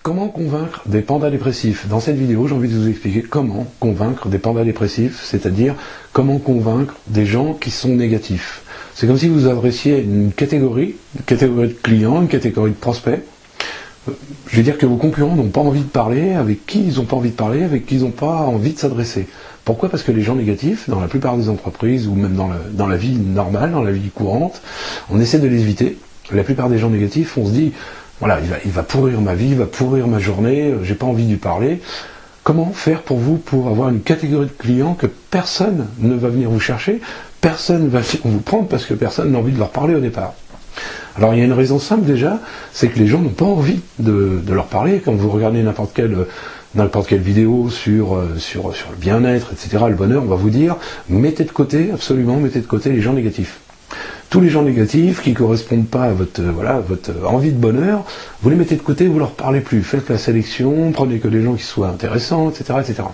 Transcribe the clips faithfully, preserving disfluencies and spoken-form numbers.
Comment convaincre des pandas dépressifs? Dans cette vidéo, j'ai envie de vous expliquer comment convaincre des pandas dépressifs, c'est-à-dire comment convaincre des gens qui sont négatifs. C'est comme si vous adressiez une catégorie, une catégorie de clients, une catégorie de prospects. Je veux dire que vos concurrents n'ont pas envie de parler, avec qui ils n'ont pas envie de parler, avec qui ils n'ont pas envie de s'adresser. Pourquoi? Parce que les gens négatifs, dans la plupart des entreprises, ou même dans, le, dans la vie normale, dans la vie courante, on essaie de les éviter. La plupart des gens négatifs, on se dit, voilà, il va, il va pourrir ma vie, il va pourrir ma journée, j'ai pas envie de lui parler. Comment faire pour vous pour avoir une catégorie de clients que personne ne va venir vous chercher, personne ne va vous prendre parce que personne n'a envie de leur parler au départ? Alors il y a une raison simple déjà, c'est que les gens n'ont pas envie de, de leur parler. Quand vous regardez n'importe quelle, n'importe quelle vidéo sur, sur, sur le bien-être, et cetera, le bonheur, on va vous dire, mettez de côté, absolument, mettez de côté les gens négatifs. Tous les gens négatifs qui ne correspondent pas à votre, voilà, votre envie de bonheur, vous les mettez de côté, vous ne leur parlez plus. Faites la sélection, prenez que des gens qui soient intéressants, et cetera, et cetera.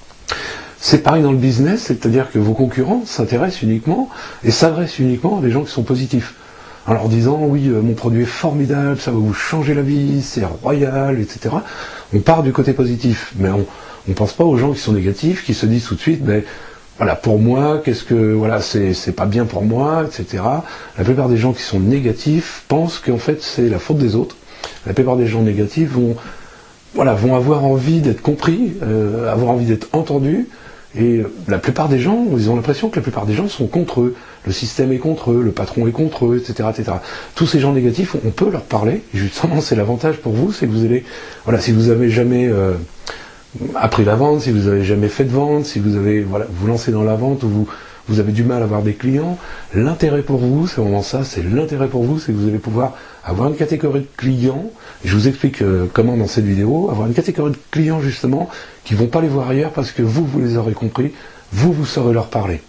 C'est pareil dans le business, c'est-à-dire que vos concurrents s'intéressent uniquement et s'adressent uniquement à des gens qui sont positifs. En leur disant, oui, euh, mon produit est formidable, ça va vous changer la vie, c'est royal, et cetera. On part du côté positif, mais on ne pense pas aux gens qui sont négatifs, qui se disent tout de suite, ben, voilà, pour moi, qu'est-ce que, voilà, c'est, c'est pas bien pour moi, et cetera. La plupart des gens qui sont négatifs pensent qu'en fait, c'est la faute des autres. La plupart des gens négatifs vont, voilà, vont avoir envie d'être compris, euh, avoir envie d'être entendus, et la plupart des gens, ils ont l'impression que la plupart des gens sont contre eux. Le système est contre eux, le patron est contre eux, et cetera, et cetera. Tous ces gens négatifs, on peut leur parler. Et justement, c'est l'avantage pour vous, c'est que vous allez, voilà, si vous avez jamais euh, appris la vente, si vous avez jamais fait de vente, si vous avez, voilà, vous lancez dans la vente ou vous, vous avez du mal à avoir des clients, l'intérêt pour vous, c'est vraiment ça, c'est l'intérêt pour vous, c'est que vous allez pouvoir avoir une catégorie de clients. Et je vous explique euh, comment dans cette vidéo, avoir une catégorie de clients justement qui vont pas les voir ailleurs parce que vous, vous les aurez compris, vous, vous saurez leur parler.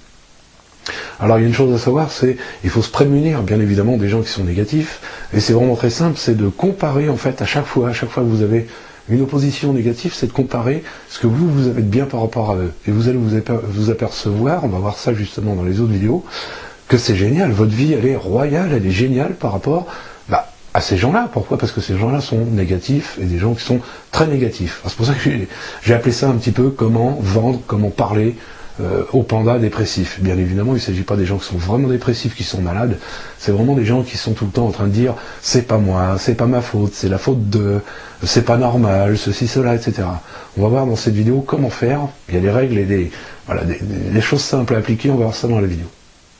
Alors il y a une chose à savoir, c'est il faut se prémunir bien évidemment des gens qui sont négatifs, et c'est vraiment très simple, c'est de comparer en fait à chaque fois, à chaque fois que vous avez une opposition négative, c'est de comparer ce que vous, vous avez de bien par rapport à eux. Et vous allez vous, aper- vous apercevoir, on va voir ça justement dans les autres vidéos, que c'est génial, votre vie elle est royale, elle est géniale par rapport bah, à ces gens-là. Pourquoi? Parce que ces gens-là sont négatifs, et des gens qui sont très négatifs. Alors, c'est pour ça que j'ai, j'ai appelé ça un petit peu comment vendre, comment parler Euh, aux pandas dépressifs. Bien évidemment, il ne s'agit pas des gens qui sont vraiment dépressifs, qui sont malades, c'est vraiment des gens qui sont tout le temps en train de dire « c'est pas moi, c'est pas ma faute, c'est la faute de... c'est pas normal, ceci, cela, et cetera » On va voir dans cette vidéo comment faire, il y a des règles et des, voilà, des, des, des choses simples à appliquer, on va voir ça dans la vidéo.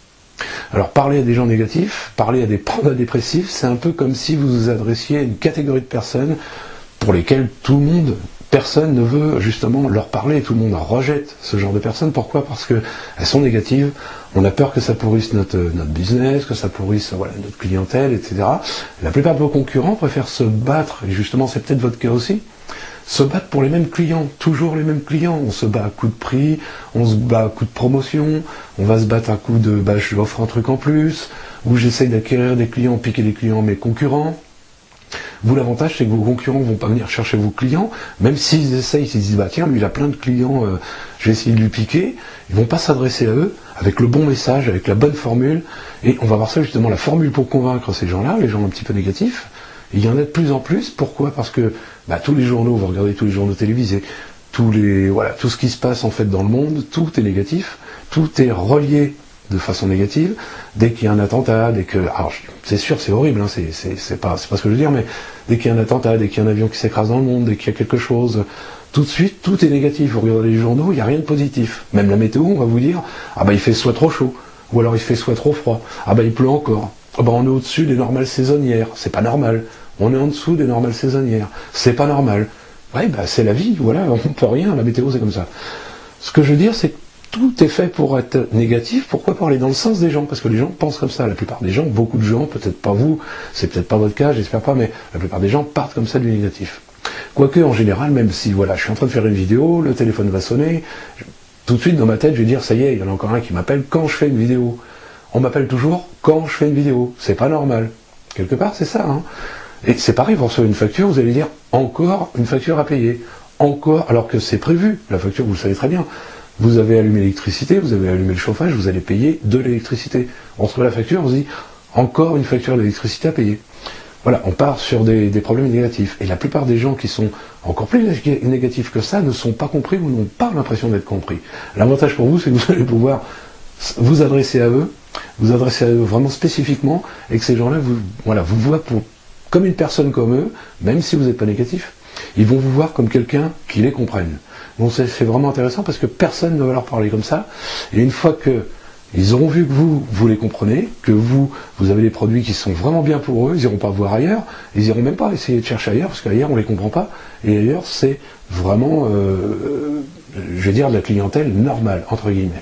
Alors parler à des gens négatifs, parler à des pandas dépressifs, c'est un peu comme si vous vous adressiez à une catégorie de personnes pour lesquelles tout le monde... Personne ne veut justement leur parler, tout le monde rejette ce genre de personnes. Pourquoi? Parce qu'elles sont négatives, on a peur que ça pourrisse notre, notre business, que ça pourrisse voilà, notre clientèle, et cetera. La plupart de vos concurrents préfèrent se battre, et justement c'est peut-être votre cas aussi, se battre pour les mêmes clients, toujours les mêmes clients. On se bat à coup de prix, on se bat à coup de promotion, on va se battre à coup de bah, je offre un truc en plus, ou j'essaye d'acquérir des clients, piquer des clients à mes concurrents. Vous, l'avantage, c'est que vos concurrents vont pas venir chercher vos clients, même s'ils essayent, s'ils disent, bah tiens, lui, il a plein de clients, euh, je vais essayer de lui piquer, ils vont pas s'adresser à eux avec le bon message, avec la bonne formule, et on va voir ça justement, la formule pour convaincre ces gens-là, les gens un petit peu négatifs, et il y en a de plus en plus. Pourquoi? Parce que bah, tous les journaux, vous regardez tous les journaux télévisés, tous les, voilà, tout ce qui se passe en fait dans le monde, tout est négatif, tout est relié de façon négative. Dès qu'il y a un attentat, dès que, alors c'est sûr, c'est horrible, hein, c'est, c'est, c'est pas, c'est pas ce que je veux dire, mais dès qu'il y a un attentat, dès qu'il y a un avion qui s'écrase dans le monde, dès qu'il y a quelque chose, tout de suite, tout est négatif. Vous regardez les journaux, il n'y a rien de positif. Même la météo, on va vous dire, ah bah il fait soit trop chaud, ou alors il fait soit trop froid, ah bah il pleut encore, ah bah on est au-dessus des normales saisonnières, c'est pas normal, on est en dessous des normales saisonnières, c'est pas normal. Ouais, bah c'est la vie, voilà, on peut rien, la météo c'est comme ça. Ce que je veux dire, c'est que tout est fait pour être négatif. Pourquoi parler dans le sens des gens? Parce que les gens pensent comme ça. La plupart des gens, beaucoup de gens, peut-être pas vous, c'est peut-être pas votre cas, j'espère pas, mais la plupart des gens partent comme ça du négatif. Quoique, en général, même si, voilà, je suis en train de faire une vidéo, le téléphone va sonner, je, tout de suite dans ma tête, je vais dire, ça y est, il y en a encore un qui m'appelle quand je fais une vidéo. On m'appelle toujours quand je fais une vidéo. C'est pas normal. Quelque part, c'est ça, hein. Et c'est pareil, vous recevez une facture, vous allez dire, encore une facture à payer. Encore, alors que c'est prévu. La facture, vous le savez très bien. Vous avez allumé l'électricité, vous avez allumé le chauffage, vous allez payer de l'électricité. On reçoit la facture, on se dit, encore une facture d'électricité à payer. voilà, on part sur des, des problèmes négatifs. Et la plupart des gens qui sont encore plus négatifs que ça ne sont pas compris ou n'ont pas l'impression d'être compris. L'avantage pour vous, c'est que vous allez pouvoir vous adresser à eux, vous adresser à eux vraiment spécifiquement, et que ces gens-là vous, voilà, vous voient pour, comme une personne comme eux, même si vous n'êtes pas négatif, ils vont vous voir comme quelqu'un qui les comprenne. Donc c'est, c'est vraiment intéressant parce que personne ne va leur parler comme ça. Et une fois que ils auront vu que vous, vous les comprenez, que vous, vous avez des produits qui sont vraiment bien pour eux, ils n'iront pas voir ailleurs, ils n'iront même pas essayer de chercher ailleurs, parce qu'ailleurs on ne les comprend pas, et ailleurs c'est vraiment, euh, je vais dire, de la clientèle normale, entre guillemets.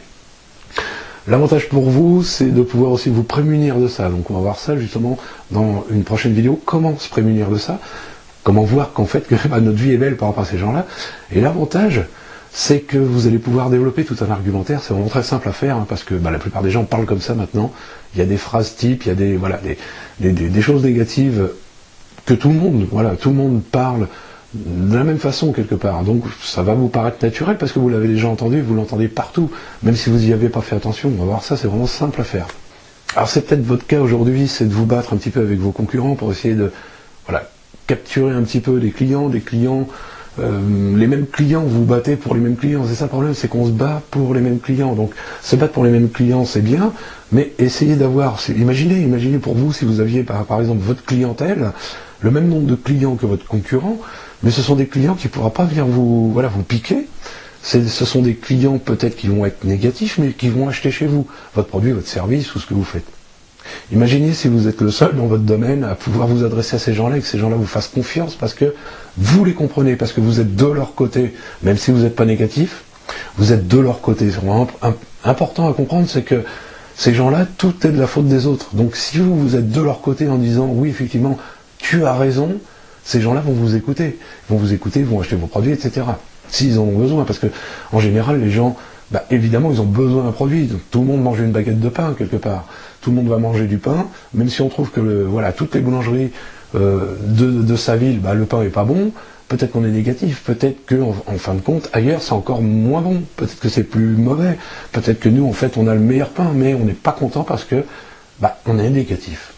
L'avantage pour vous, c'est de pouvoir aussi vous prémunir de ça. Donc on va voir ça justement dans une prochaine vidéo, comment se prémunir de ça, comment voir qu'en fait que, bah, notre vie est belle par rapport à ces gens-là. Et l'avantage, c'est que vous allez pouvoir développer tout un argumentaire. C'est vraiment très simple à faire, hein, parce que bah, la plupart des gens parlent comme ça maintenant. Il y a des phrases types, il y a des, voilà, des, des, des, des choses négatives que tout le monde, voilà, tout le monde parle de la même façon quelque part. Donc ça va vous paraître naturel parce que vous l'avez déjà entendu, vous l'entendez partout, même si vous n'y avez pas fait attention. On va voir ça, c'est vraiment simple à faire. Alors c'est peut-être votre cas aujourd'hui, c'est de vous battre un petit peu avec vos concurrents pour essayer de, voilà, capturer un petit peu des clients, des clients, euh, les mêmes clients, vous vous battez pour les mêmes clients. C'est ça le problème, c'est qu'on se bat pour les mêmes clients. Donc se battre pour les mêmes clients, c'est bien, mais essayez d'avoir, imaginez, imaginez pour vous si vous aviez par, par exemple votre clientèle, le même nombre de clients que votre concurrent, mais ce sont des clients qui ne pourront pas venir vous, voilà, vous piquer. C'est, ce sont des clients peut-être qui vont être négatifs, mais qui vont acheter chez vous votre produit, votre service ou ce que vous faites. Imaginez si vous êtes le seul dans votre domaine à pouvoir vous adresser à ces gens-là et que ces gens-là vous fassent confiance parce que vous les comprenez, parce que vous êtes de leur côté, même si vous n'êtes pas négatif, vous êtes de leur côté. C'est vraiment important à comprendre, c'est que ces gens-là, tout est de la faute des autres. Donc si vous, vous êtes de leur côté en disant oui, effectivement, tu as raison, ces gens-là vont vous écouter. Ils vont vous écouter, ils vont acheter vos produits, et cetera. S'ils en ont besoin, parce que en général, les gens, bah, évidemment, ils ont besoin d'un produit. Donc, tout le monde mange une baguette de pain quelque part. Tout le monde va manger du pain, même si on trouve que le, voilà, toutes les boulangeries euh, de, de sa ville, bah, le pain est pas bon. Peut-être qu'on est négatif, peut-être que en, en fin de compte, ailleurs c'est encore moins bon. Peut-être que c'est plus mauvais. Peut-être que nous, en fait, on a le meilleur pain, mais on n'est pas content parce que bah, on est négatif.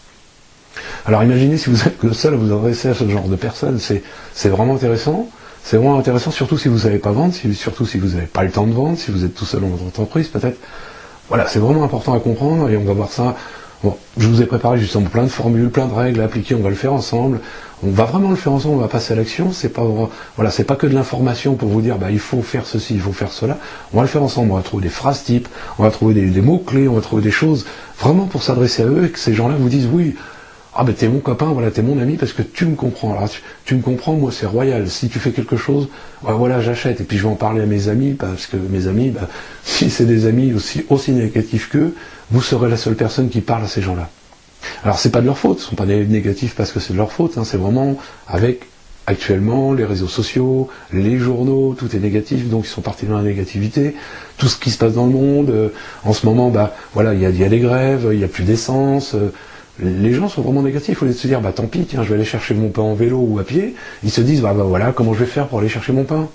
Alors imaginez si vous êtes le seul à vous adresser à ce genre de personnes, c'est, c'est vraiment intéressant. C'est vraiment intéressant, surtout si vous ne savez pas vendre, si, surtout si vous n'avez pas le temps de vendre, si vous êtes tout seul dans votre entreprise, peut-être. Voilà, c'est vraiment important à comprendre et on va voir ça. Bon, je vous ai préparé justement plein de formules, plein de règles à appliquer, on va le faire ensemble. On va vraiment le faire ensemble, on va passer à l'action. C'est pas, voilà, c'est pas que de l'information pour vous dire, bah, il faut faire ceci, il faut faire cela. On va le faire ensemble, on va trouver des phrases types, on va trouver des, des mots-clés, on va trouver des choses vraiment pour s'adresser à eux et que ces gens-là vous disent, oui, ah ben t'es mon copain, voilà, t'es mon ami parce que tu me comprends. Alors tu, tu me comprends, moi c'est royal. Si tu fais quelque chose, ben voilà, j'achète. Et puis je vais en parler à mes amis parce que mes amis, ben, si c'est des amis aussi, aussi négatifs qu'eux, vous serez la seule personne qui parle à ces gens-là. Alors c'est pas de leur faute, ils sont pas négatifs parce que c'est de leur faute. Hein, c'est vraiment avec actuellement les réseaux sociaux, les journaux, tout est négatif, donc ils sont partis dans la négativité. Tout ce qui se passe dans le monde, euh, en ce moment, bah voilà, il y a, y a des grèves, il y a plus d'essence. Euh, Les gens sont vraiment négatifs, au lieu de se dire, bah tant pis, tiens, je vais aller chercher mon pain en vélo ou à pied, ils se disent, bah, bah voilà, comment je vais faire pour aller chercher mon pain?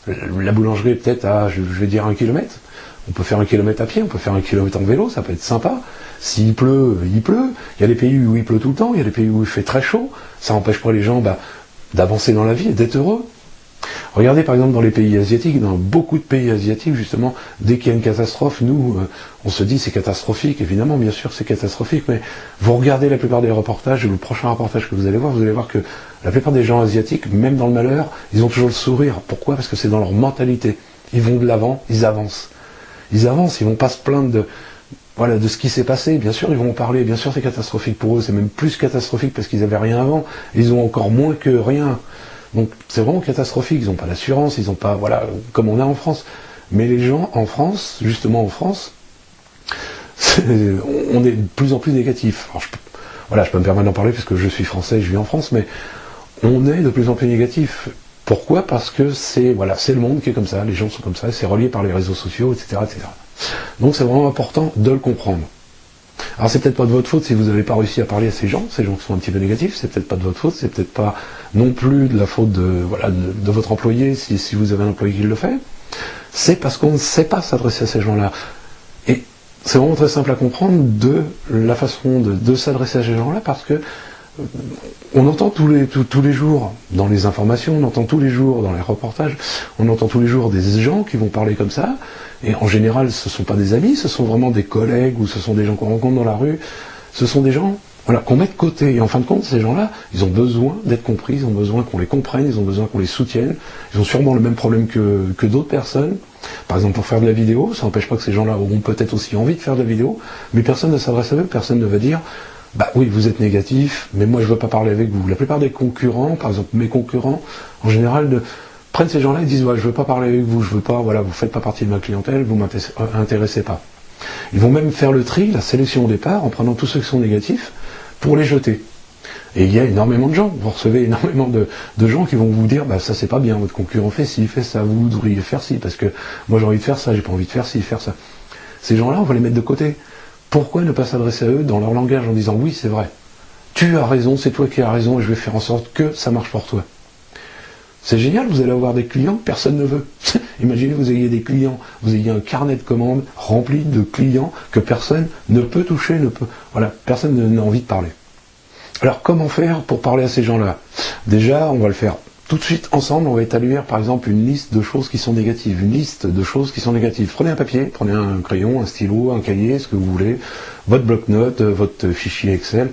La boulangerie est peut-être à, je vais dire, un kilomètre. On peut faire un kilomètre à pied, on peut faire un kilomètre en vélo, ça peut être sympa. S'il pleut, il pleut. Il y a des pays où il pleut tout le temps, il y a des pays où il fait très chaud. Ça n'empêche pas les gens bah, d'avancer dans la vie et d'être heureux. Regardez par exemple dans les pays asiatiques, dans beaucoup de pays asiatiques justement, dès qu'il y a une catastrophe, nous, euh, on se dit c'est catastrophique, évidemment, bien sûr c'est catastrophique, mais vous regardez la plupart des reportages, ou le prochain reportage que vous allez voir, vous allez voir que la plupart des gens asiatiques, même dans le malheur, ils ont toujours le sourire. Pourquoi? Parce que c'est dans leur mentalité. Ils vont de l'avant, ils avancent. Ils avancent, ils vont pas se plaindre de, voilà, de ce qui s'est passé. Bien sûr, ils vont en parler, bien sûr c'est catastrophique pour eux, c'est même plus catastrophique parce qu'ils avaient rien avant, ils ont encore moins que rien. Donc c'est vraiment catastrophique, ils n'ont pas d'assurance, ils n'ont pas, voilà, comme on a en France. Mais les gens en France, justement en France, on est de plus en plus négatif. Alors je peux, voilà, je peux me permettre d'en parler parce que je suis français, je vis en France, mais on est de plus en plus négatif. Pourquoi? Parce que c'est, voilà, c'est le monde qui est comme ça, les gens sont comme ça, c'est relié par les réseaux sociaux, et cetera, et cetera. Donc c'est vraiment important de le comprendre. Alors c'est peut-être pas de votre faute si vous n'avez pas réussi à parler à ces gens, ces gens qui sont un petit peu négatifs, c'est peut-être pas de votre faute, c'est peut-être pas non plus de la faute de, voilà, de, de votre employé si, si vous avez un employé qui le fait. C'est parce qu'on ne sait pas s'adresser à ces gens-là. Et c'est vraiment très simple à comprendre de la façon de, de s'adresser à ces gens-là parce que on entend tous les, tous, tous les jours dans les informations, on entend tous les jours dans les reportages, on entend tous les jours des gens qui vont parler comme ça, et en général ce ne sont pas des amis, ce sont vraiment des collègues, ou ce sont des gens qu'on rencontre dans la rue, ce sont des gens voilà, qu'on met de côté, et en fin de compte, ces gens-là, ils ont besoin d'être compris, ils ont besoin qu'on les comprenne, ils ont besoin qu'on les soutienne, ils ont sûrement le même problème que, que d'autres personnes. Par exemple, pour faire de la vidéo, ça n'empêche pas que ces gens-là auront peut-être aussi envie de faire de la vidéo, mais personne ne s'adresse à eux, personne ne va dire bah oui, vous êtes négatif, mais moi je veux pas parler avec vous. La plupart des concurrents, par exemple mes concurrents, en général, de, prennent ces gens-là et disent ouais, je veux pas parler avec vous, je veux pas, voilà, vous faites pas partie de ma clientèle, vous m'intéressez pas. Ils vont même faire le tri, la sélection au départ, en prenant tous ceux qui sont négatifs, pour les jeter. Et il y a énormément de gens, vous recevez énormément de, de gens qui vont vous dire bah ça c'est pas bien, votre concurrent fait ci, fait ça, vous devriez faire ci, parce que moi j'ai envie de faire ça, j'ai pas envie de faire ci, faire ça. Ces gens-là, on va les mettre de côté. Pourquoi ne pas s'adresser à eux dans leur langage en disant oui c'est vrai, tu as raison, c'est toi qui as raison et je vais faire en sorte que ça marche pour toi. C'est génial, vous allez avoir des clients que personne ne veut. Imaginez vous ayez des clients, vous ayez un carnet de commandes rempli de clients que personne ne peut toucher, ne peut, voilà, personne n'a envie de parler. Alors comment faire pour parler à ces gens-là? Déjà, on va le faire tout de suite ensemble, on va établir par exemple une liste de choses qui sont négatives, une liste de choses qui sont négatives. Prenez un papier, prenez un crayon, un stylo, un cahier, ce que vous voulez, votre bloc-notes, votre fichier Excel.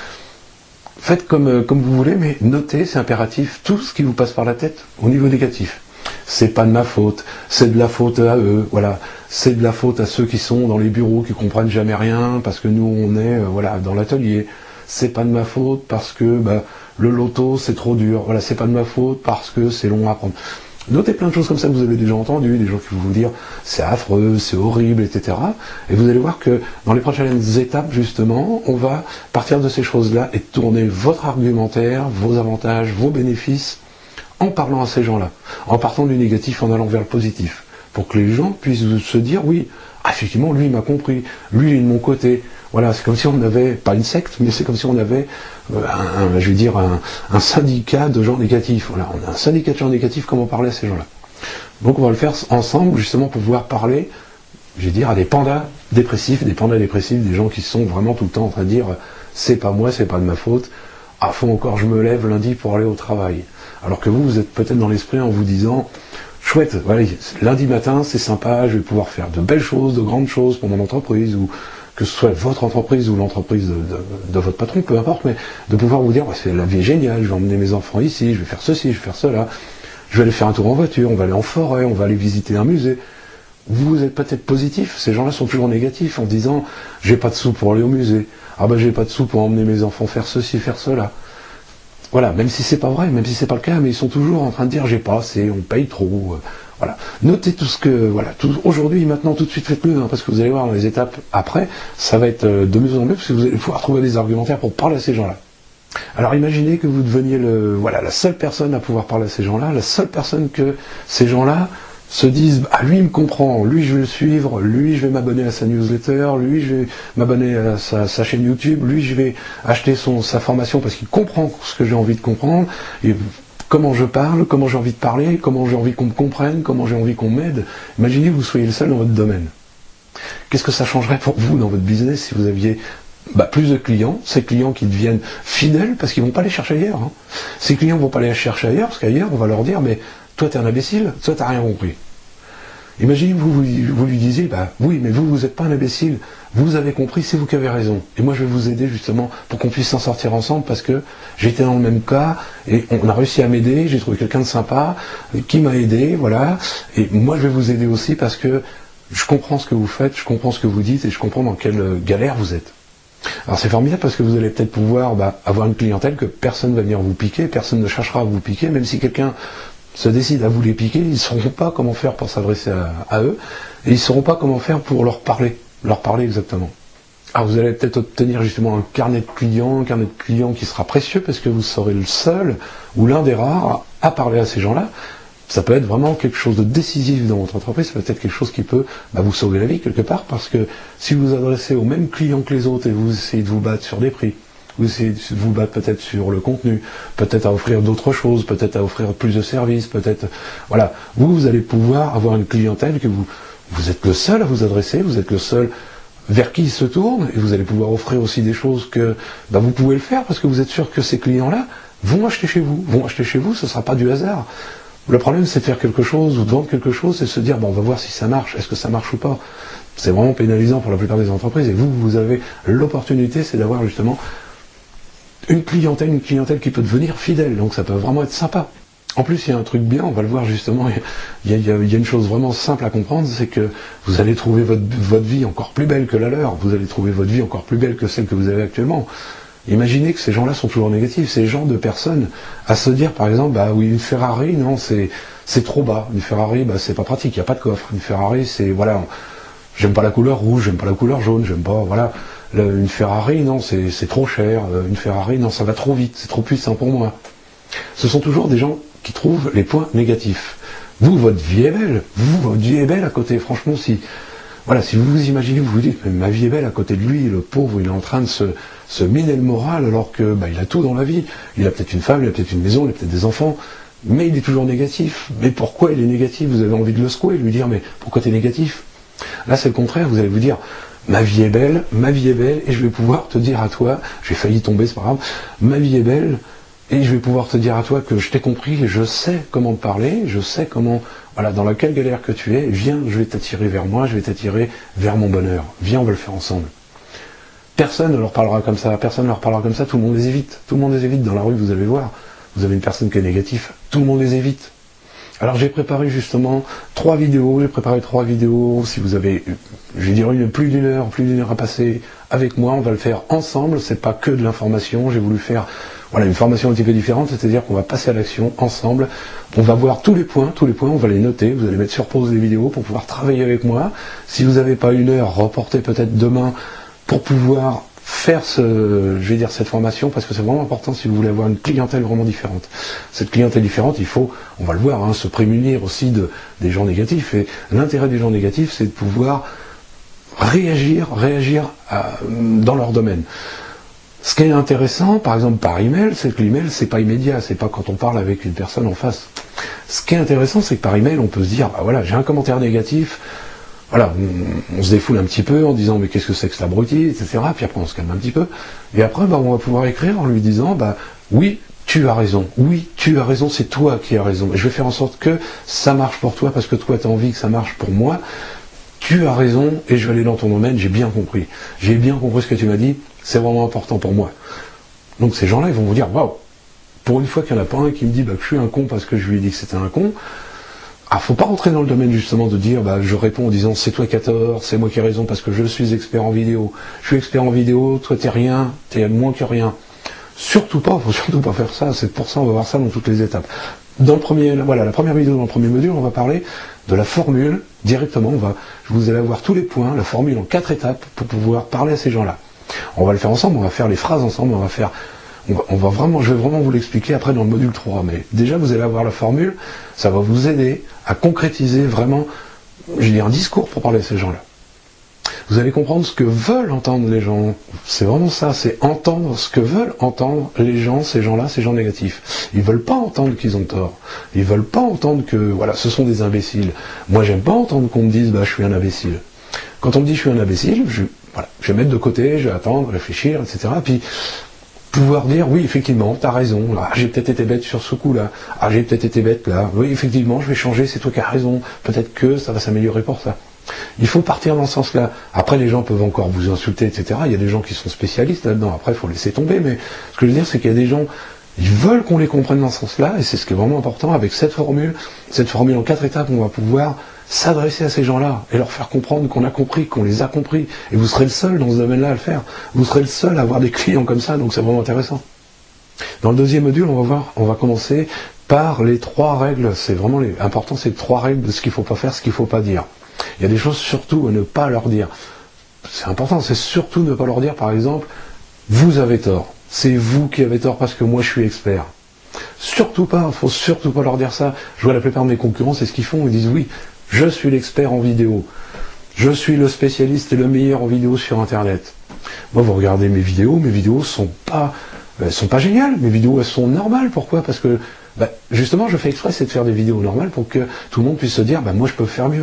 Faites comme, comme vous voulez, mais notez, c'est impératif, tout ce qui vous passe par la tête au niveau négatif. C'est pas de ma faute, c'est de la faute à eux, voilà. C'est de la faute à ceux qui sont dans les bureaux, qui comprennent jamais rien, parce que nous on est, euh, voilà, dans l'atelier. C'est pas de ma faute parce que, bah, le loto c'est trop dur, voilà, c'est pas de ma faute parce que c'est long à apprendre. Notez plein de choses comme ça que vous avez déjà entendues, des gens qui vont vous dire c'est affreux, c'est horrible, et cetera. Et vous allez voir que dans les prochaines étapes, justement, on va partir de ces choses-là et tourner votre argumentaire, vos avantages, vos bénéfices, en parlant à ces gens-là, en partant du négatif, en allant vers le positif, pour que les gens puissent se dire oui, ah, effectivement, lui il m'a compris, lui il est de mon côté. Voilà, c'est comme si on avait, pas une secte, mais c'est comme si on avait, euh, un, un, je vais dire, un, un syndicat de gens négatifs. Voilà, on a un syndicat de gens négatifs, comment parler à ces gens-là. Donc on va le faire ensemble, justement, pour pouvoir parler, je vais dire, à des pandas dépressifs, des pandas dépressifs, des gens qui sont vraiment tout le temps en train de dire, c'est pas moi, c'est pas de ma faute, ah, faut encore je me lève lundi pour aller au travail. Alors que vous, vous êtes peut-être dans l'esprit en vous disant, chouette, voilà, lundi matin, c'est sympa, je vais pouvoir faire de belles choses, de grandes choses pour mon entreprise, ou que ce soit votre entreprise ou l'entreprise de, de, de votre patron, peu importe, mais de pouvoir vous dire, bah, c'est la vie est géniale, je vais emmener mes enfants ici, je vais faire ceci, je vais faire cela, je vais aller faire un tour en voiture, on va aller en forêt, on va aller visiter un musée. Vous êtes peut-être positif, ces gens-là sont toujours négatifs en disant, j'ai pas de sous pour aller au musée, ah bah j'ai pas de sous pour emmener mes enfants faire ceci, faire cela. Voilà, même si c'est pas vrai, même si c'est pas le cas, mais ils sont toujours en train de dire, j'ai pas assez, on paye trop, euh, voilà. Notez tout ce que, voilà, tout, aujourd'hui, maintenant, tout de suite, faites-le, hein, parce que vous allez voir dans les étapes après, ça va être euh, de mieux en mieux, parce que vous allez pouvoir trouver des argumentaires pour parler à ces gens-là. Alors imaginez que vous deveniez le, voilà, la seule personne à pouvoir parler à ces gens-là, la seule personne que ces gens-là se disent, ah lui il me comprend, lui je vais le suivre, lui je vais m'abonner à sa newsletter, lui je vais m'abonner à sa, sa chaîne YouTube, lui je vais acheter son, sa formation parce qu'il comprend ce que j'ai envie de comprendre, et comment je parle, comment j'ai envie de parler, comment j'ai envie qu'on me comprenne, comment j'ai envie qu'on m'aide. Imaginez que vous soyez le seul dans votre domaine. Qu'est-ce que ça changerait pour vous dans votre business si vous aviez bah, plus de clients, ces clients qui deviennent fidèles parce qu'ils vont pas les chercher ailleurs. Hein. Ces clients vont pas les chercher ailleurs parce qu'ailleurs on va leur dire mais toi t'es un imbécile, toi t'as rien compris. Imaginez vous, vous, vous lui disiez bah oui mais vous vous êtes pas un imbécile, vous avez compris, c'est vous qui avez raison. Et moi je vais vous aider justement pour qu'on puisse s'en sortir ensemble parce que j'étais dans le même cas et on a réussi à m'aider, j'ai trouvé quelqu'un de sympa qui m'a aidé, voilà. Et moi je vais vous aider aussi parce que je comprends ce que vous faites, je comprends ce que vous dites et je comprends dans quelle galère vous êtes. Alors c'est formidable parce que vous allez peut-être pouvoir bah, avoir une clientèle que personne ne va venir vous piquer, personne ne cherchera à vous piquer, même si quelqu'un se décide à vous les piquer, ils ne sauront pas comment faire pour s'adresser à, à eux, et ils ne sauront pas comment faire pour leur parler, leur parler exactement. Alors vous allez peut-être obtenir justement un carnet de clients, un carnet de clients qui sera précieux parce que vous serez le seul ou l'un des rares à parler à ces gens-là. Ça peut être vraiment quelque chose de décisif dans votre entreprise, ça peut être quelque chose qui peut bah, vous sauver la vie quelque part, parce que si vous vous adressez aux mêmes clients que les autres et vous essayez de vous battre sur des prix, vous essayez de vous battre peut-être sur le contenu, peut-être à offrir d'autres choses, peut-être à offrir plus de services, peut-être... Voilà, vous, vous allez pouvoir avoir une clientèle que vous... Vous êtes le seul à vous adresser, vous êtes le seul vers qui ils se tournent, et vous allez pouvoir offrir aussi des choses que bah, vous pouvez le faire, parce que vous êtes sûr que ces clients-là vont acheter chez vous. Vont acheter chez vous, ce ne sera pas du hasard. Le problème, c'est de faire quelque chose, ou de vendre quelque chose, et de se dire, bon, on va voir si ça marche, est-ce que ça marche ou pas. C'est vraiment pénalisant pour la plupart des entreprises, et vous, vous avez l'opportunité, c'est d'avoir justement une clientèle, une clientèle qui peut devenir fidèle, donc ça peut vraiment être sympa. En plus, il y a un truc bien, on va le voir justement, il y a, il y a, il y a une chose vraiment simple à comprendre, c'est que vous allez trouver votre, votre vie encore plus belle que la leur, vous allez trouver votre vie encore plus belle que celle que vous avez actuellement. Imaginez que ces gens-là sont toujours négatifs, ces genres de personnes, à se dire par exemple, bah oui, une Ferrari, non, c'est c'est trop bas, une Ferrari, bah c'est pas pratique, il n'y a pas de coffre, une Ferrari, c'est, voilà, j'aime pas la couleur rouge, j'aime pas la couleur jaune, j'aime pas, voilà, une Ferrari, non, c'est c'est trop cher, une Ferrari, non, ça va trop vite, c'est trop puissant pour moi. Ce sont toujours des gens qui trouvent les points négatifs. Vous, votre vie est belle. Vous, votre vie est belle à côté. Franchement, si, voilà, si vous vous imaginez, vous vous dites, mais ma vie est belle à côté de lui, le pauvre, il est en train de se, se miner le moral, alors que, bah, il a tout dans la vie. Il a peut-être une femme, il a peut-être une maison, il a peut-être des enfants, mais il est toujours négatif. Mais pourquoi il est négatif? Vous avez envie de le secouer, de lui dire, mais pourquoi tu es négatif? Là, c'est le contraire. Vous allez vous dire, ma vie est belle, ma vie est belle, et je vais pouvoir te dire à toi, j'ai failli tomber, c'est pas grave, ma vie est belle, et je vais pouvoir te dire à toi que je t'ai compris, je sais comment te parler, je sais comment, voilà, dans laquelle galère que tu es, viens, je vais t'attirer vers moi, je vais t'attirer vers mon bonheur. Viens, on va le faire ensemble. Personne ne leur parlera comme ça, personne ne leur parlera comme ça, tout le monde les évite. Tout le monde les évite dans la rue, vous allez voir. Vous avez une personne qui est négative, tout le monde les évite. Alors j'ai préparé justement trois vidéos, j'ai préparé trois vidéos, si vous avez, je vais dire une, plus d'une heure, plus d'une heure à passer avec moi, on va le faire ensemble, c'est pas que de l'information, j'ai voulu faire, voilà, une formation un petit peu différente, c'est-à-dire qu'on va passer à l'action ensemble, on va voir tous les points, tous les points, on va les noter, vous allez mettre sur pause les vidéos pour pouvoir travailler avec moi. Si vous n'avez pas une heure, reportez peut-être demain pour pouvoir faire ce, je vais dire cette formation, parce que c'est vraiment important si vous voulez avoir une clientèle vraiment différente. Cette clientèle différente, il faut, on va le voir, hein, se prémunir aussi de, des gens négatifs, et l'intérêt des gens négatifs, c'est de pouvoir réagir, réagir à, dans leur domaine. Ce qui est intéressant, par exemple par email, c'est que l'email, c'est pas immédiat, c'est pas quand on parle avec une personne en face. Ce qui est intéressant, c'est que par email, on peut se dire, bah voilà, j'ai un commentaire négatif, voilà, on, on se défoule un petit peu en disant, mais qu'est-ce que c'est que cet abruti, et cetera. Puis après, on se calme un petit peu. Et après, bah, on va pouvoir écrire en lui disant, bah oui, tu as raison, oui, tu as raison, c'est toi qui as raison. Et je vais faire en sorte que ça marche pour toi, parce que toi, tu as envie que ça marche pour moi. Tu as raison, et je vais aller dans ton domaine, j'ai bien compris. J'ai bien compris ce que tu m'as dit, c'est vraiment important pour moi. Donc ces gens-là, ils vont vous dire, waouh, pour une fois qu'il n'y en a pas un qui me dit bah, que je suis un con parce que je lui ai dit que c'était un con, ah, faut pas rentrer dans le domaine justement de dire, bah, je réponds en disant c'est toi qui as tort, c'est moi qui ai raison parce que je suis expert en vidéo. Je suis expert en vidéo, toi t'es rien, t'es moins que rien. Surtout pas, faut surtout pas faire ça, c'est pour ça on va voir ça dans toutes les étapes. Dans le premier, voilà, la première vidéo, dans le premier module, on va parler de la formule, directement, on va, vous allez avoir tous les points, la formule en quatre étapes pour pouvoir parler à ces gens-là. On va le faire ensemble, on va faire les phrases ensemble, on va faire, on va, on va vraiment, je vais vraiment vous l'expliquer après dans le module trois, mais déjà vous allez avoir la formule, ça va vous aider à concrétiser vraiment, je dis un discours pour parler à ces gens-là. Vous allez comprendre ce que veulent entendre les gens. C'est vraiment ça, c'est entendre ce que veulent entendre les gens, ces gens-là, ces gens négatifs. Ils veulent pas entendre qu'ils ont tort. Ils veulent pas entendre que, voilà, ce sont des imbéciles. Moi, j'aime pas entendre qu'on me dise, bah, je suis un imbécile. Quand on me dit je suis un imbécile, je, voilà, je vais mettre de côté, je vais attendre, réfléchir, et cetera. Puis, pouvoir dire, oui, effectivement, t'as raison, ah, j'ai peut-être été bête sur ce coup-là, ah, j'ai peut-être été bête là, oui, effectivement, je vais changer, c'est toi qui as raison, peut-être que ça va s'améliorer pour ça. Il faut partir dans ce sens-là. Après, les gens peuvent encore vous insulter, et cetera. Il y a des gens qui sont spécialistes là-dedans. Après, il faut laisser tomber. Mais ce que je veux dire, c'est qu'il y a des gens, ils veulent qu'on les comprenne dans ce sens-là. Et c'est ce qui est vraiment important. Avec cette formule, cette formule en quatre étapes, on va pouvoir s'adresser à ces gens-là et leur faire comprendre qu'on a compris, qu'on les a compris. Et vous serez le seul dans ce domaine-là à le faire. Vous serez le seul à avoir des clients comme ça. Donc, c'est vraiment intéressant. Dans le deuxième module, on va voir, on va commencer par les trois règles. C'est vraiment les, important, c'est les trois règles de ce qu'il ne faut pas faire, ce qu'il ne faut pas dire. Il y a des choses surtout à ne pas leur dire. C'est important, c'est surtout ne pas leur dire, par exemple, vous avez tort. C'est vous qui avez tort parce que moi je suis expert. Surtout pas, il ne faut surtout pas leur dire ça. Je vois la plupart de mes concurrents, c'est ce qu'ils font. Ils disent oui, je suis l'expert en vidéo. Je suis le spécialiste et le meilleur en vidéo sur Internet. Moi, vous regardez mes vidéos, mes vidéos sont pas, elles sont pas géniales. Mes vidéos, elles sont normales. Pourquoi ? Parce que, bah, justement, je fais exprès, c'est de faire des vidéos normales pour que tout le monde puisse se dire, bah, moi je peux faire mieux.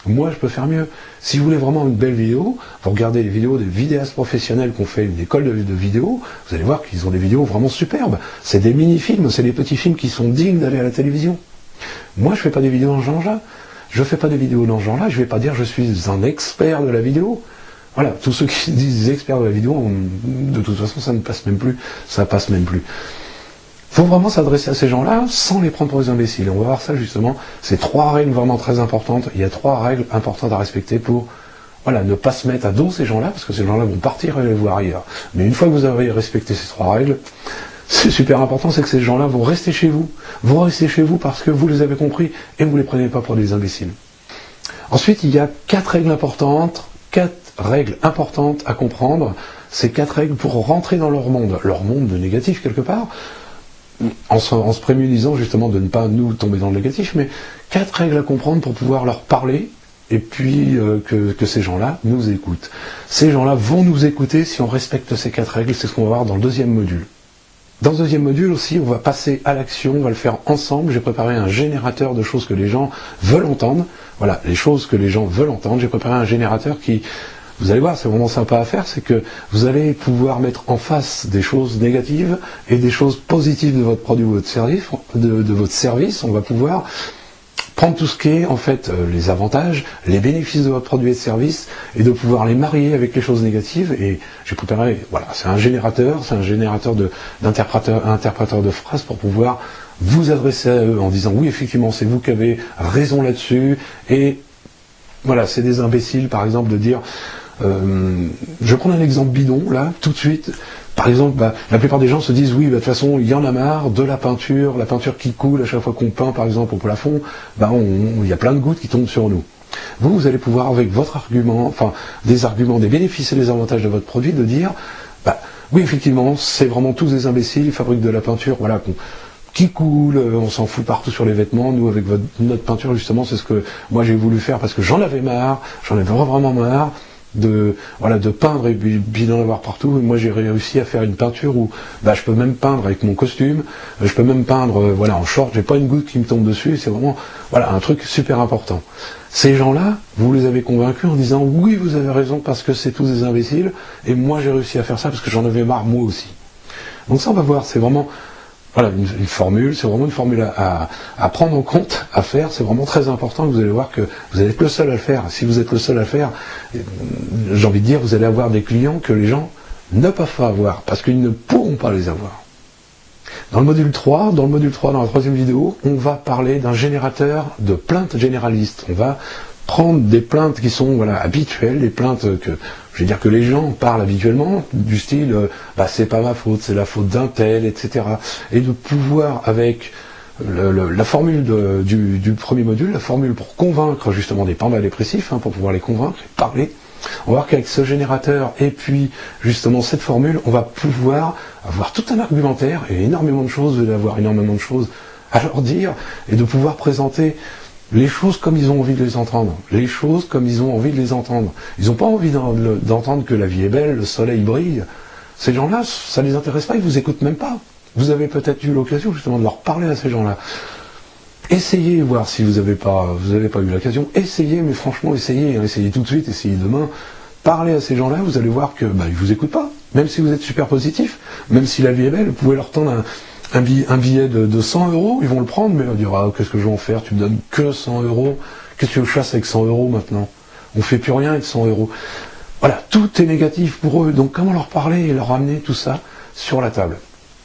Moi, je peux faire mieux. Si vous voulez vraiment une belle vidéo, vous regardez les vidéos des vidéastes professionnels qu'on fait une école de, de vidéo, vous allez voir qu'ils ont des vidéos vraiment superbes. C'est des mini-films, c'est des petits films qui sont dignes d'aller à la télévision. Moi, je fais pas des vidéos dans ce genre-là. Je fais pas des vidéos dans ce genre-là. Je vais pas dire je suis un expert de la vidéo. Voilà, tous ceux qui disent experts de la vidéo, on, de toute façon, ça ne passe même plus. Ça passe même plus. Il faut vraiment s'adresser à ces gens-là sans les prendre pour des imbéciles. On va voir ça justement. C'est trois règles vraiment très importantes. Il y a trois règles importantes à respecter pour voilà, ne pas se mettre à dos ces gens-là, parce que ces gens-là vont partir et les voir ailleurs. Mais une fois que vous avez respecté ces trois règles, c'est super important, c'est que ces gens-là vont rester chez vous. Vont rester chez vous parce que vous les avez compris et vous ne les prenez pas pour des imbéciles. Ensuite, il y a quatre règles importantes, quatre règles importantes à comprendre. Ces quatre règles pour rentrer dans leur monde, leur monde de négatif quelque part, En se, en se prémunisant justement de ne pas nous tomber dans le négatif, mais quatre règles à comprendre pour pouvoir leur parler et puis euh, que, que ces gens-là nous écoutent. Ces gens-là vont nous écouter si on respecte ces quatre règles, c'est ce qu'on va voir dans le deuxième module. Dans le deuxième module aussi, on va passer à l'action, on va le faire ensemble. J'ai préparé un générateur de choses que les gens veulent entendre. Voilà, les choses que les gens veulent entendre. J'ai préparé un générateur qui... Vous allez voir, c'est vraiment sympa à faire, c'est que vous allez pouvoir mettre en face des choses négatives et des choses positives de votre produit ou votre service. De, de votre service, on va pouvoir prendre tout ce qui est en fait euh, les avantages, les bénéfices de votre produit et service, et de pouvoir les marier avec les choses négatives. Et j'ai préparé, voilà, c'est un générateur, c'est un générateur de, d'interpréteur, interpréteur de phrases pour pouvoir vous adresser à eux en disant oui, effectivement, c'est vous qui avez raison là-dessus. Et voilà, c'est des imbéciles, par exemple, de dire Euh, je prends un exemple bidon, là, tout de suite. Par exemple, bah, la plupart des gens se disent, oui, bah, de toute façon, il y en a marre de la peinture, la peinture qui coule à chaque fois qu'on peint, par exemple, au plafond, bah, il y a plein de gouttes qui tombent sur nous. Vous, vous allez pouvoir, avec votre argument, enfin, des arguments, des bénéfices et des avantages de votre produit, de dire, bah, oui, effectivement, c'est vraiment tous des imbéciles, ils fabriquent de la peinture, voilà, qu'on qui coule, on s'en fout partout sur les vêtements. Nous, avec votre, notre peinture, justement, c'est ce que moi j'ai voulu faire parce que j'en avais marre, j'en avais vraiment marre de voilà de peindre et puis d'en avoir partout. Et moi, j'ai réussi à faire une peinture où bah, je peux même peindre avec mon costume, je peux même peindre euh, voilà en short, j'ai pas une goutte qui me tombe dessus. C'est vraiment voilà un truc super important. Ces gens-là, vous les avez convaincus en disant oui, vous avez raison parce que c'est tous des imbéciles et moi j'ai réussi à faire ça parce que j'en avais marre moi aussi. Donc ça, on va voir, c'est vraiment Voilà, une, une formule, c'est vraiment une formule à, à, à prendre en compte, à faire, c'est vraiment très important, vous allez voir que vous allez être le seul à le faire. Si vous êtes le seul à le faire, j'ai envie de dire, vous allez avoir des clients que les gens ne peuvent pas avoir, parce qu'ils ne pourront pas les avoir. Dans le module trois, dans le module trois, dans la troisième vidéo, on va parler d'un générateur de plaintes généralistes. On va prendre des plaintes qui sont voilà, habituelles, des plaintes que, je veux dire que les gens parlent habituellement, du style euh, bah, c'est pas ma faute, c'est la faute d'un tel, et cetera. Et de pouvoir, avec le, le, la formule de, du, du premier module, la formule pour convaincre justement des pandas dépressifs, hein, pour pouvoir les convaincre et parler, on va voir qu'avec ce générateur et puis justement cette formule, on va pouvoir avoir tout un argumentaire et énormément de choses, vous allez avoir énormément de choses à leur dire, et de pouvoir présenter les choses comme ils ont envie de les entendre, les choses comme ils ont envie de les entendre. Ils n'ont pas envie d'entendre que la vie est belle, le soleil brille. Ces gens-là, ça ne les intéresse pas, ils vous écoutent même pas. Vous avez peut-être eu l'occasion justement de leur parler à ces gens-là. Essayez, voir si vous n'avez pas, vous n'avez pas eu l'occasion. Essayez, mais franchement, essayez, hein, essayez tout de suite, essayez demain. Parlez à ces gens-là, vous allez voir que bah, ils vous écoutent pas. Même si vous êtes super positif, même si la vie est belle, vous pouvez leur tendre un Un billet, un billet de, de cent euros, ils vont le prendre, mais on dira, ah, qu'est-ce que je vais en faire? Tu me donnes que cent euros. Qu'est-ce que tu veux que je fasse avec cent euros maintenant? On fait plus rien avec cent euros. Voilà, tout est négatif pour eux. Donc comment leur parler et leur amener tout ça sur la table?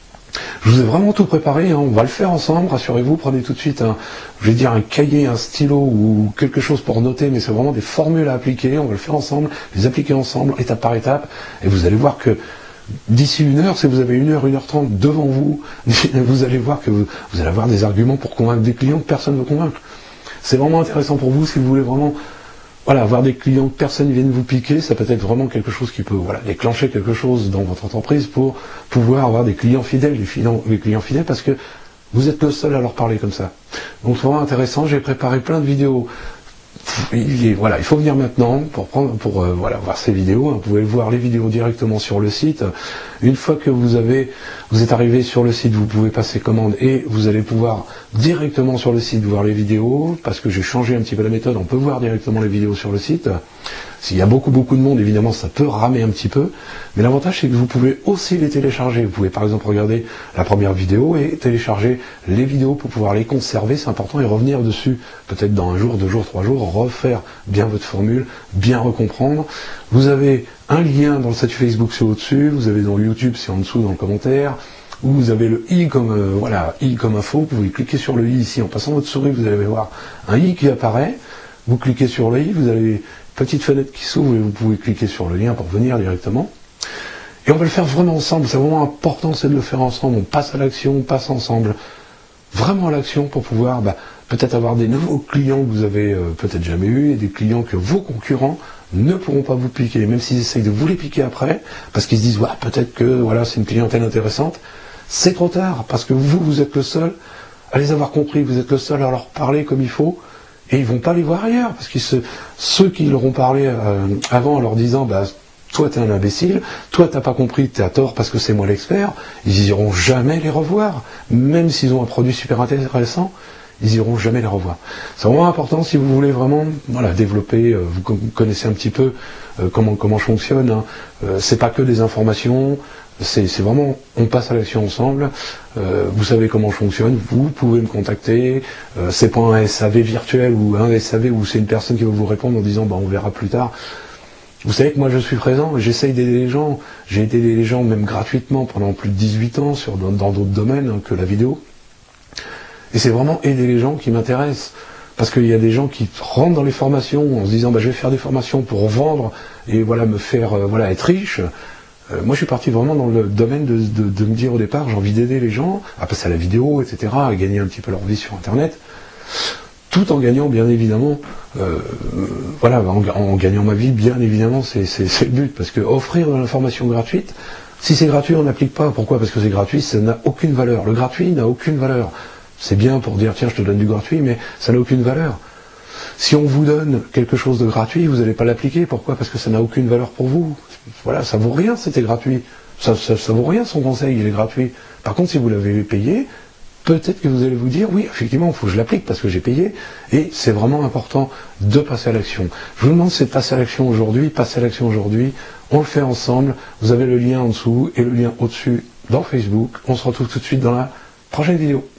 Je vous ai vraiment tout préparé, hein. On va le faire ensemble, rassurez-vous, prenez tout de suite un, je vais dire un cahier, un stylo ou quelque chose pour noter, mais c'est vraiment des formules à appliquer, on va le faire ensemble, les appliquer ensemble, étape par étape, et vous allez voir que d'ici une heure, si vous avez une heure, une heure trente devant vous, vous allez voir que vous, vous allez avoir des arguments pour convaincre des clients que personne ne veut convaincre. C'est vraiment intéressant pour vous si vous voulez vraiment voilà, avoir des clients que personne ne vienne vous piquer, ça peut être vraiment quelque chose qui peut voilà, déclencher quelque chose dans votre entreprise pour pouvoir avoir des clients fidèles, des clients, des clients fidèles parce que vous êtes le seul à leur parler comme ça. Donc c'est vraiment intéressant, j'ai préparé plein de vidéos il est, voilà, il faut venir maintenant pour prendre, pour euh, voilà, voir ces vidéos. Vous pouvez voir les vidéos directement sur le site. Une fois que vous avez, vous êtes arrivé sur le site, vous pouvez passer commande et vous allez pouvoir directement sur le site voir les vidéos. Parce que j'ai changé un petit peu la méthode, on peut voir directement les vidéos sur le site. S'il y a beaucoup beaucoup de monde, évidemment, ça peut ramer un petit peu. Mais l'avantage, c'est que vous pouvez aussi les télécharger. Vous pouvez par exemple regarder la première vidéo et télécharger les vidéos pour pouvoir les conserver, c'est important, et revenir dessus, peut-être dans un jour, deux jours, trois jours, refaire bien votre formule, bien recomprendre. Vous avez un lien dans le statut Facebook, c'est au-dessus. Vous avez dans YouTube, c'est en dessous dans le commentaire. Où vous avez le i comme euh, voilà, i comme info. Vous pouvez cliquer sur le i ici en passant votre souris, vous allez voir un i qui apparaît. Vous cliquez sur le i, vous avez petite fenêtre qui s'ouvre et vous pouvez cliquer sur le lien pour venir directement. Et on va le faire vraiment ensemble, c'est vraiment important, c'est de le faire ensemble. On passe à l'action, on passe ensemble, vraiment à l'action pour pouvoir bah, peut-être avoir des nouveaux clients que vous avez euh, peut-être jamais eu et des clients que vos concurrents ne pourront pas vous piquer, même s'ils essayent de vous les piquer après, parce qu'ils se disent ouais, peut-être que voilà, c'est une clientèle intéressante. C'est trop tard, parce que vous, vous êtes le seul à les avoir compris, vous êtes le seul à leur parler comme il faut. Et ils vont pas les voir ailleurs, parce que ceux qui leur ont parlé euh, avant en leur disant bah, toi t'es un imbécile, toi t'as pas compris, t'es à tort parce que c'est moi l'expert, ils iront jamais les revoir. Même s'ils ont un produit super intéressant, ils iront jamais les revoir. C'est vraiment important si vous voulez vraiment voilà, développer, euh, vous connaissez un petit peu euh, comment, comment je fonctionne, hein. euh, c'est pas que des informations, c'est vraiment, on passe à l'action ensemble, euh, vous savez comment je fonctionne, vous pouvez me contacter, euh, c'est pas un S A V virtuel ou un S A V où c'est une personne qui va vous répondre en disant bah, on verra plus tard. Vous savez que moi je suis présent, j'essaye d'aider les gens, j'ai aidé les gens même gratuitement pendant plus de dix-huit ans sur, dans d'autres domaines hein, que la vidéo. Et c'est vraiment aider les gens qui m'intéressent. Parce qu'il y a des gens qui rentrent dans les formations en se disant bah, je vais faire des formations pour vendre et voilà me faire euh, voilà, être riche. Euh, moi je suis parti vraiment dans le domaine de, de, de me dire au départ j'ai envie d'aider les gens à passer à la vidéo, et cetera, à gagner un petit peu leur vie sur internet. Tout en gagnant bien évidemment, euh, voilà, en, en gagnant ma vie, bien évidemment, c'est le but, parce que offrir de l'information gratuite, si c'est gratuit, on n'applique pas. Pourquoi? Parce que c'est gratuit, ça n'a aucune valeur. Le gratuit n'a aucune valeur. C'est bien pour dire, tiens, je te donne du gratuit, mais ça n'a aucune valeur. Si on vous donne quelque chose de gratuit, vous n'allez pas l'appliquer. Pourquoi? Parce que ça n'a aucune valeur pour vous. Voilà, ça vaut rien, c'était gratuit. Ça, ça, ça vaut rien, son conseil, il est gratuit. Par contre, si vous l'avez payé, peut-être que vous allez vous dire, oui, effectivement, il faut que je l'applique parce que j'ai payé, et c'est vraiment important de passer à l'action. Je vous demande, c'est de passer à l'action aujourd'hui, passer à l'action aujourd'hui, on le fait ensemble, vous avez le lien en dessous et le lien au-dessus dans Facebook, on se retrouve tout de suite dans la prochaine vidéo.